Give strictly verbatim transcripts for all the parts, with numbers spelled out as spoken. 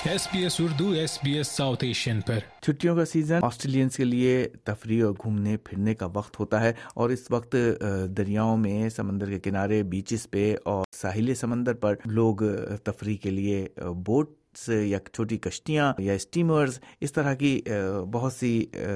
S B S Urdu, S B S South Asian पर। छुट्टियों का सीज़न ऑस्ट्रेलियंस के लिए तफरीह और घूमने फिरने का वक्त होता है और इस वक्त दरियाओं में, समंदर के किनारे, बीचेस पे और साहिल समंदर पर लोग तफरीह के लिए बोट या छोटी कश्तियाँ या स्टीमर्स, इस तरह की बहुत सी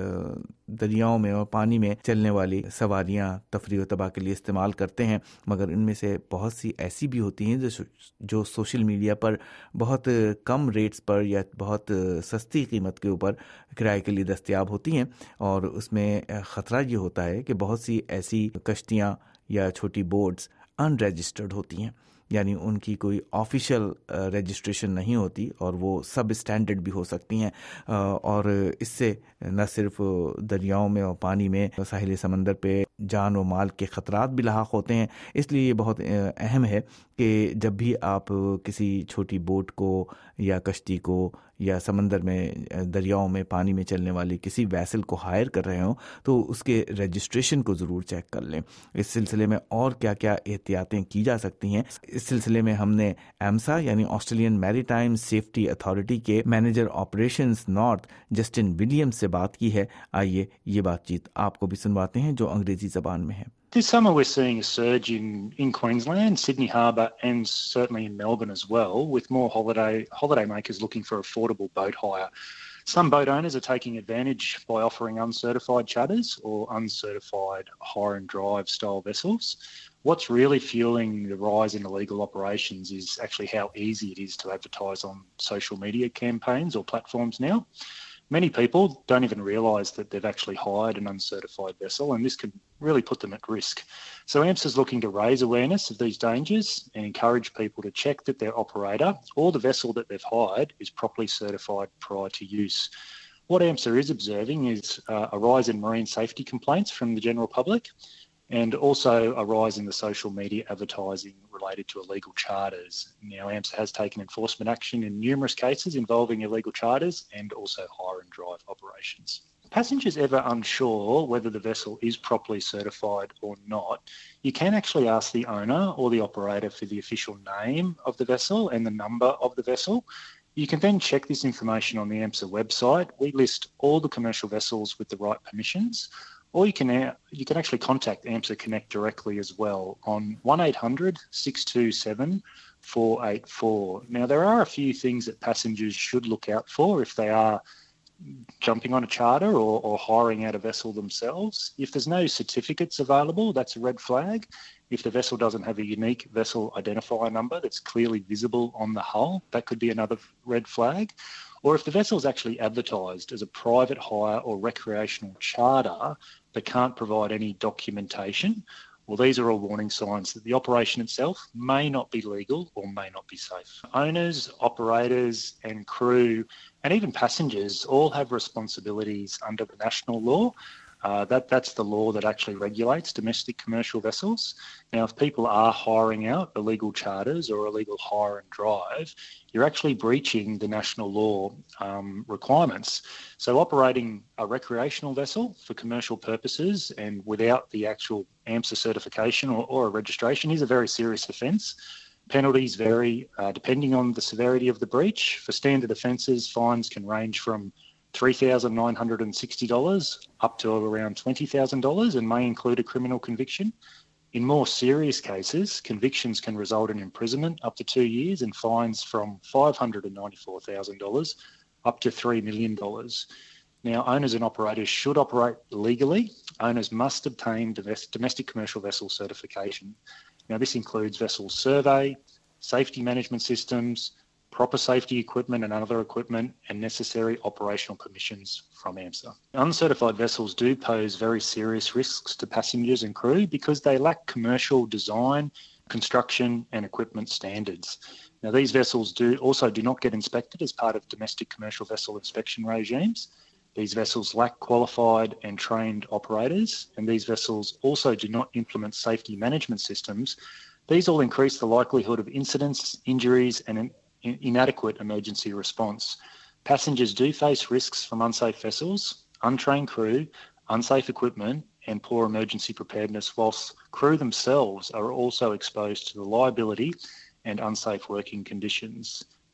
दरियाओं में और पानी में चलने वाली सवारियाँ तफरीह व तबाह के लिए इस्तेमाल करते हैं। मगर इनमें से बहुत सी ऐसी भी होती हैं जो जो सोशल मीडिया पर बहुत कम रेट्स पर या बहुत सस्ती कीमत के ऊपर किराए के लिए दस्तयाब होती हैं। और उसमें ख़तरा ये होता है कि बहुत सी ऐसी कश्तियाँ या छोटी बोट्स अनरजिस्टर्ड होती हैं, यानी उनकी कोई ऑफिशियल रजिस्ट्रेशन नहीं होती और वो सब स्टैंडर्ड भी हो सकती हैं। और इससे न सिर्फ दरियाओं में और पानी में, साहिल समंदर पे जान और माल के ख़तरात भी लाहक होते हैं। इसलिए ये बहुत अहम है कि जब भी आप किसी छोटी बोट को या कश्ती को या समंदर में, दरियाओं में, पानी में चलने वाली किसी वैसल को हायर कर रहे हों तो उसके रजिस्ट्रेशन को ज़रूर चेक कर लें। इस सिलसिले में और क्या क्या एहतियातें की जा सकती हैं, इस सिलसिले में हमने एमसा यानी ऑस्ट्रेलियन मैरीटाइम सेफ्टी अथॉरिटी के manager operations north Justin Williams से बात की है। आइए ये बातचीत आपको भी सुनवाते हैं जो अंग्रेजी ज़बान में है। This summer we're seeing a surge in, in Queensland, Sydney Harbour and certainly in Melbourne as well, with more holiday holidaymakers looking for affordable boat hire. Some boat owners are taking advantage by offering uncertified charters or uncertified hire and drive style vessels. What's really fueling the rise in illegal operations is actually how easy it is to advertise on social media campaigns or platforms now. Many people don't even realise that they've actually hired an uncertified vessel, and this can really put them at risk. So AMPS is looking to raise awareness of these dangers and encourage people to check that their operator or the vessel that they've hired is properly certified prior to use. What AMPSA is observing is uh, a rise in marine safety complaints from the general public, and also a rise in the social media advertising related to illegal charters. Now, AMPSA has taken enforcement action in numerous cases involving illegal charters and also hire and drive operations. Passengers ever unsure whether the vessel is properly certified or not, you can actually ask the owner or the operator for the official name of the vessel and the number of the vessel. You can then check this information on the AMPSA website. We list all the commercial vessels with the right permissions. Or you can you can actually contact AMPSA Connect directly as well on one eight hundred six two seven four eight four. Now, there are a few things that passengers should look out for if they are jumping on a charter or, or hiring out a vessel themselves. If there's no certificates available, that's a red flag. If the vessel doesn't have a unique vessel identifier number that's clearly visible on the hull, that could be another red flag. Or if the vessel is actually advertised as a private hire or recreational charter but can't provide any documentation, well, these are all warning signs that the operation itself may not be legal or may not be safe. Owners, operators and crew and even passengers all have responsibilities under the national law. Uh, that that's the law that actually regulates domestic commercial vessels. Now, if people are hiring out illegal charters or illegal hire and drive, you're actually breaching the national law um, requirements. So operating a recreational vessel for commercial purposes and without the actual AMPSA certification or, or a registration is a very serious offence. Penalties vary uh, depending on the severity of the breach. For standard offences, fines can range from three thousand nine hundred sixty dollars up to around twenty thousand dollars and may include a criminal conviction. In more serious cases, convictions can result in imprisonment up to two years and fines from five hundred ninety-four thousand dollars up to three million dollars. Now, owners and operators should operate legally. Owners must obtain domestic commercial vessel certification. Now, this includes vessel survey, safety management systems, proper safety equipment and other equipment, and necessary operational permissions from AMPSA. Uncertified vessels do pose very serious risks to passengers and crew because they lack commercial design, construction and equipment standards. Now, these vessels do also do not get inspected as part of domestic commercial vessel inspection regimes. These vessels lack qualified and trained operators, and these vessels also do not implement safety management systems. These all increase the likelihood of incidents, injuries and inadequate emergency response. Passengers do face risks from unsafe vessels, untrained crew, unsafe equipment and poor emergency preparedness, whilst crew themselves are also exposed to the liability and unsafe working conditions.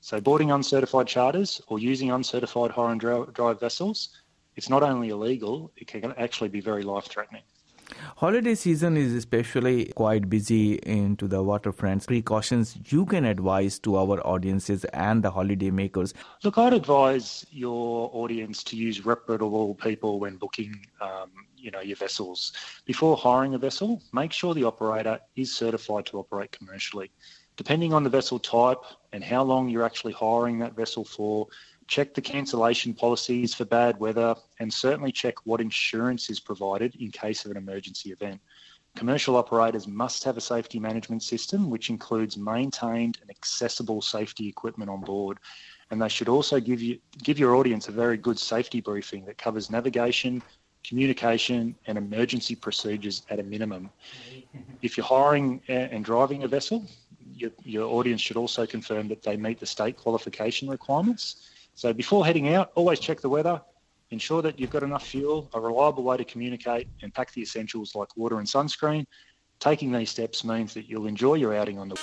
So boarding uncertified charters or using uncertified hire and drive vessels, it's not only illegal, it can actually be very life-threatening. Holiday season is especially quite busy into the waterfronts. Precautions you can advise to our audiences and the holiday makers? Look, I'd advise your audience to use reputable people when booking um, you know, your vessels. Before hiring a vessel, make sure the operator is certified to operate commercially. Depending on the vessel type and how long you're actually hiring that vessel for, check the cancellation policies for bad weather and certainly check what insurance is provided in case of an emergency event. Commercial operators must have a safety management system which includes maintained and accessible safety equipment on board. And they should also give you give your audience a very good safety briefing that covers navigation, communication and emergency procedures at a minimum. If you're hiring and driving a vessel, your, your audience should also confirm that they meet the state qualification requirements. So before heading out, always check the weather, ensure that you've got enough fuel, a reliable way to communicate, and pack the essentials like water and sunscreen. Taking these steps means that you'll enjoy your outing on the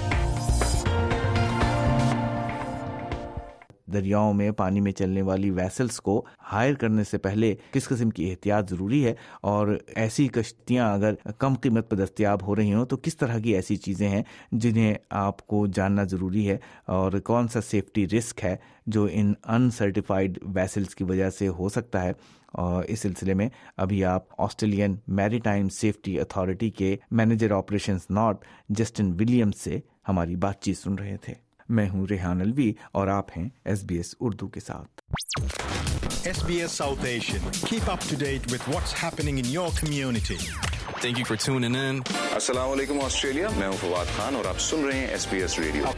दरियाओं में पानी में चलने वाली vessels को higher करने से पहले किस किस्म की एहतियात ज़रूरी है और ऐसी कश्तियां अगर कम कीमत पर दस्तयाब हो रही हों तो किस तरह की ऐसी चीज़ें हैं जिन्हें आपको जानना ज़रूरी है और कौन सा सेफ्टी रिस्क है जो इन अनसर्टिफाइड वैसल्स की वजह से हो सकता है। और इस सिलसिले में अभी आप ऑस्ट्रेलियन मैरीटाइम सेफ्टी अथॉरिटी के manager operations north Justin Williams से हमारी बातचीत सुन रहे थे। मैं हूं रेहान अलवी और आप हैं एसबीएस उर्दू के साथ। S B S South Asian. Keep up to date with what's happening in your community. Thank you for tuning in. अस्सलाम वालेकुम ऑस्ट्रेलिया, मैं हूं फवाद खान और आप सुन रहे हैं S B S रेडियो।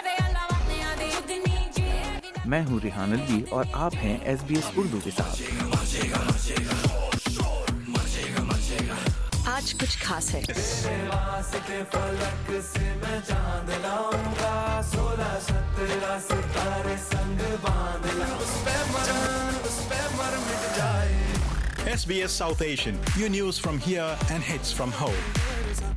मैं हूं रेहान अलवी और आप हैं एसबीएस उर्दू के साथ। आज कुछ खास है। S B S South Asian, your news from here and hits from home.